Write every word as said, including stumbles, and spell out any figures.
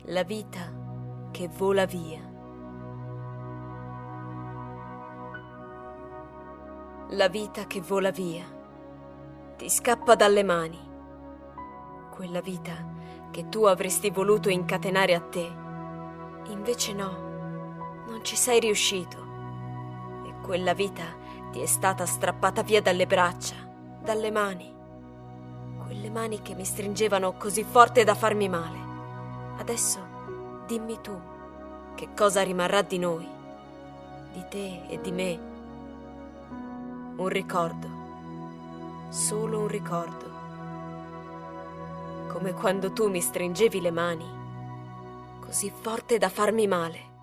La vita che vola via. La vita che vola via. Ti scappa dalle mani. Quella vita che tu avresti voluto incatenare a te. Invece no, non ci sei riuscito. E quella vita ti è stata strappata via dalle braccia, dalle mani. Quelle mani che mi stringevano così forte da farmi male. Adesso dimmi tu, che cosa rimarrà di noi, di te e di me? Un ricordo, solo un ricordo. Come quando tu mi stringevi le mani, così forte da farmi male.